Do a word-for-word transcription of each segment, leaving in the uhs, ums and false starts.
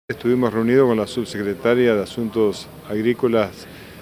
Estuvimos reunidos con la subsecretaria de Asuntos Agrícolas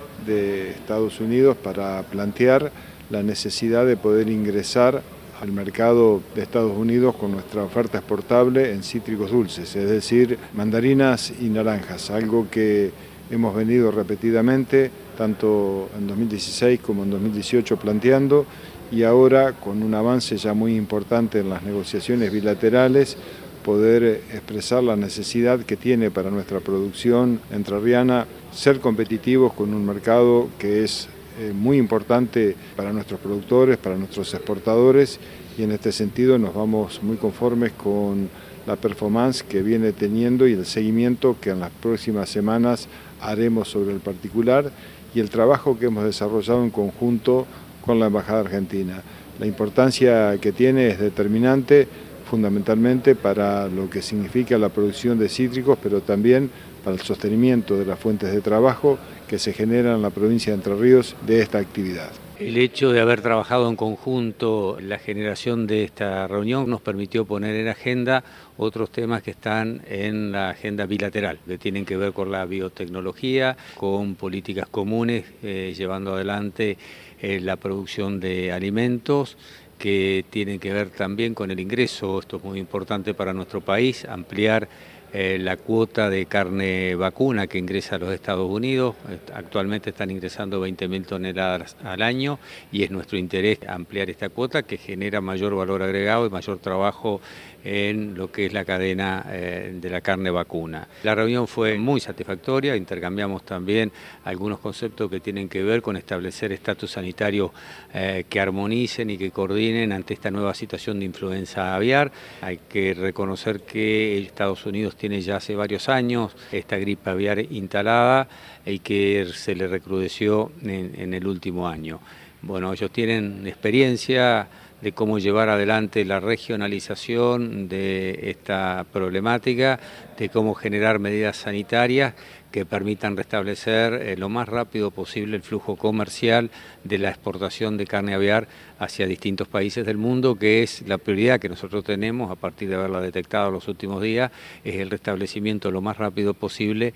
de Estados Unidos para plantear la necesidad de poder ingresar al mercado de Estados Unidos con nuestra oferta exportable en cítricos dulces, es decir, mandarinas y naranjas, algo que hemos venido repetidamente, tanto en dos mil dieciséis como en dos mil dieciocho planteando, y ahora con un avance ya muy importante en las negociaciones bilaterales, poder expresar la necesidad que tiene para nuestra producción entrerriana ser competitivos con un mercado que es eh, muy importante para nuestros productores, para nuestros exportadores, y en este sentido nos vamos muy conformes con la performance que viene teniendo y el seguimiento que en las próximas semanas haremos sobre el particular y el trabajo que hemos desarrollado en conjunto con la Embajada Argentina. La importancia que tiene es determinante, fundamentalmente para lo que significa la producción de cítricos, pero también para el sostenimiento de las fuentes de trabajo que se generan en la provincia de Entre Ríos de esta actividad. El hecho de haber trabajado en conjunto, la generación de esta reunión nos permitió poner en agenda otros temas que están en la agenda bilateral, que tienen que ver con la biotecnología, con políticas comunes, eh, llevando adelante eh, la producción de alimentos, que tienen que ver también con el ingreso, esto es muy importante para nuestro país, ampliar eh, la cuota de carne vacuna que ingresa a los Estados Unidos. Actualmente están ingresando veinte mil toneladas al año y es nuestro interés ampliar esta cuota que genera mayor valor agregado y mayor trabajo en lo que es la cadena eh, de la carne vacuna. La reunión fue muy satisfactoria, intercambiamos también algunos conceptos que tienen que ver con establecer estatus sanitarios eh, que armonicen y que coordinen ante esta nueva situación de influenza aviar. Hay que reconocer que Estados Unidos tiene ya hace varios años esta gripe aviar instalada y que se le recrudeció en, en el último año. Bueno, ellos tienen experiencia de cómo llevar adelante la regionalización de esta problemática, de cómo generar medidas sanitarias que permitan restablecer eh, lo más rápido posible el flujo comercial de la exportación de carne aviar hacia distintos países del mundo, que es la prioridad que nosotros tenemos a partir de haberla detectado los últimos días, es el restablecimiento lo más rápido posible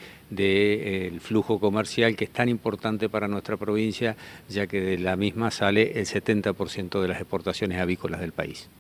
del flujo comercial que es tan importante para nuestra provincia, ya que de la misma sale el setenta por ciento de las exportaciones avícolas del país.